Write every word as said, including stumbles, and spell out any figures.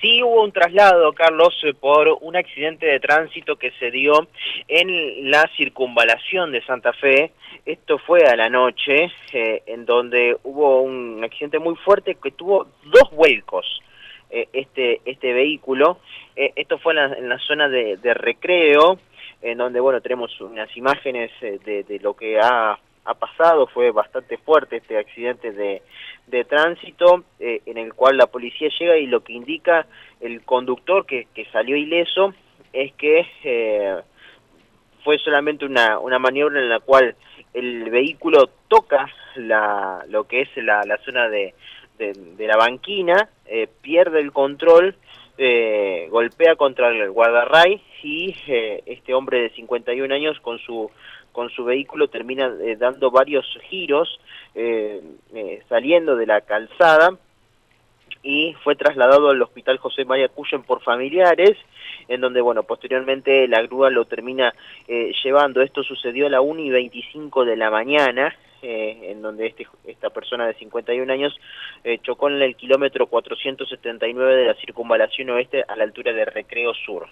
Sí hubo un traslado, Carlos, eh, por un accidente de tránsito que se dio en la circunvalación de Santa Fe. Esto fue a la noche, eh, en donde hubo un accidente muy fuerte que tuvo dos vuelcos. Eh, este, este vehículo, eh, esto fue en la, en la zona de, de Recreo, en donde, bueno, tenemos unas imágenes eh, de, de lo que ha, ha pasado. Fue bastante fuerte este accidente de, de tránsito, eh, en el cual la policía llega y lo que indica el conductor, que, que salió ileso, es que eh, fue solamente una, una maniobra en la cual el vehículo toca la, lo que es la, la zona de, de, de la banquina, eh, pierde el control, eh, golpea contra el guardarray y eh, este hombre de cincuenta y un años con su con su vehículo termina eh, dando varios giros, eh, eh, saliendo de la calzada, y fue trasladado al Hospital José María Cuyen por familiares, en donde, bueno, posteriormente la grúa lo termina eh, llevando. Esto sucedió a la una y veinticinco de la mañana, eh, en donde este, esta persona de cincuenta y un años eh, chocó en el kilómetro cuatrocientos setenta y nueve de la circunvalación oeste a la altura de Recreo Sur.